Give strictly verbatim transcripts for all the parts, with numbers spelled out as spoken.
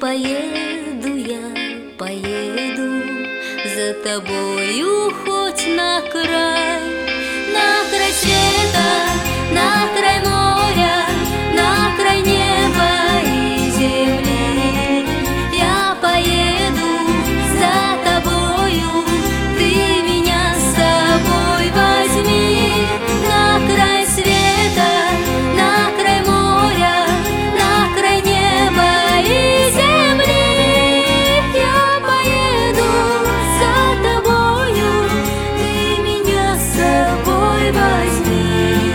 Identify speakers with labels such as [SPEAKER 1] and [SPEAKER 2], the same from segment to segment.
[SPEAKER 1] поеду, я поеду за тобою хоть на край, на край света, на край моря, на край неба и земли. Я поеду за тобою, ты меня с собой возьми. На край света, на край моря, на край неба и земли. Я поеду за тобою, ты меня с собой возьми.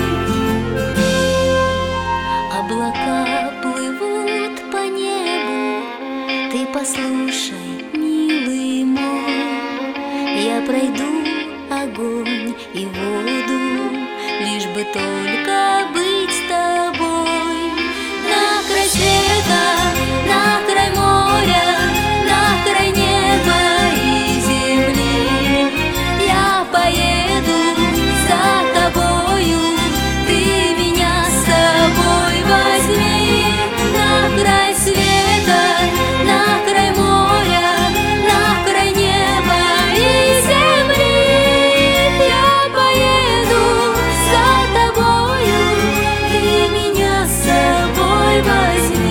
[SPEAKER 1] Облака плывут по небу, ты послушай, милый мой. Я пройду огонь и воду, лишь бы только быть с тобой. На край света, на край моря, на край неба и земли. Я поеду за тобою, ты меня с собой возьми. На край света, на край моря, на край неба и земли. Я поеду за тобою, ты меня с собой возьми.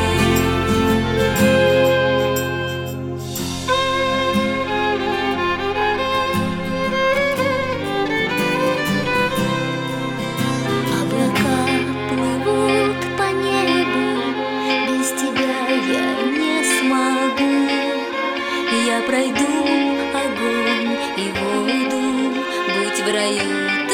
[SPEAKER 1] Облака плывут по небу, без тебя я не смогу. Я пройду огонь и воду, будь в раю